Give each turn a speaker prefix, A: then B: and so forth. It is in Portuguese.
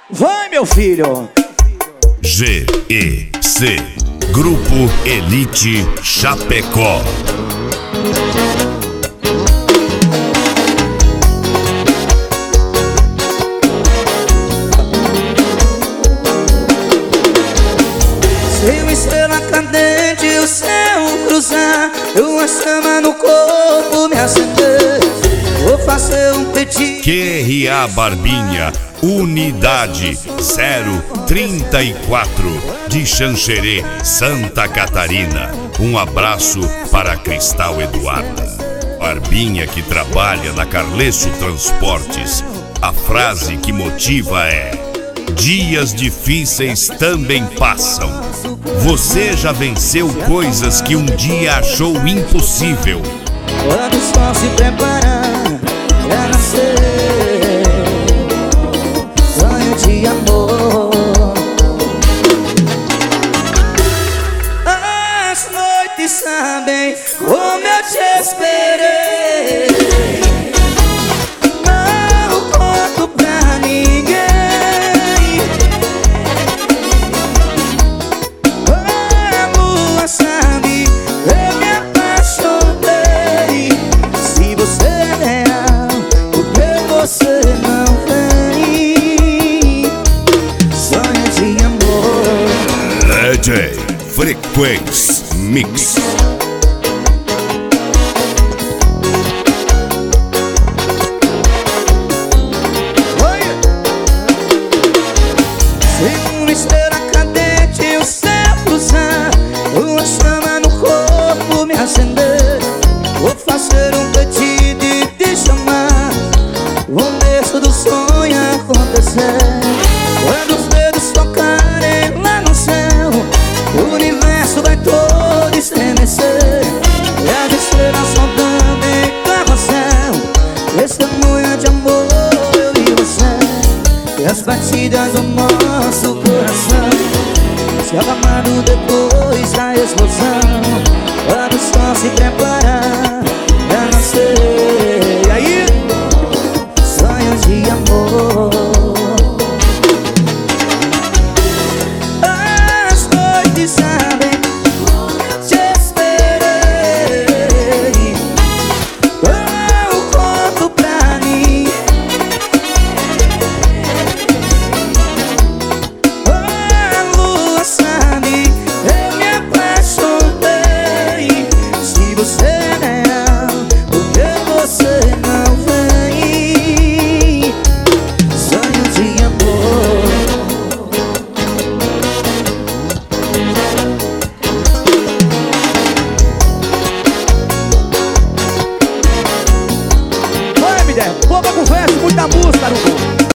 A: Vai, meu filho!
B: GEC Grupo Elite Chapecó.
A: Se uma estrela cadente o céu cruzar, uma chama no corpo me acender, vou fazer um pedido.
B: QRA Barbinha, Unidade 034 de Xanxerê, Santa Catarina. Um abraço para Cristal Eduarda. Barbinha que trabalha na Carlesso Transportes. A frase que motiva é: dias difíceis também passam. Você já venceu coisas que um dia achou impossível.
A: Quando o sol se preparar pra nascer, sonho de amor. As noites sabem como eu te esperei. Não conto pra ninguém. A lua sabe, eu me apaixonei. Se você é real, por que você não vem? Sonho de amor.
B: DJ Frequência Mix.
A: Se uma estrela cadente o céu cruzar, uma chama no corpo me acender, vou fazer um pedido e te chamar. O começo do sonho acontecer. Quando os dedos tocarem lá no céu, o universo vai todo estremecer. E as estrelas soltando em carrossel, testemunha de amor, eu e você. E as batidas do nosso coração se acalmando depois da explosão. Quando o sol se preparar pra nascer. E aí? Sonhos de amor. As noites sabem como eu te esperei. Eu conto pra mim. A lua sabe, eu me apaixonei. Se você é real, por que você não vem? Sonho de amor. Vai, me der, pouca conversa, muita música no corpo.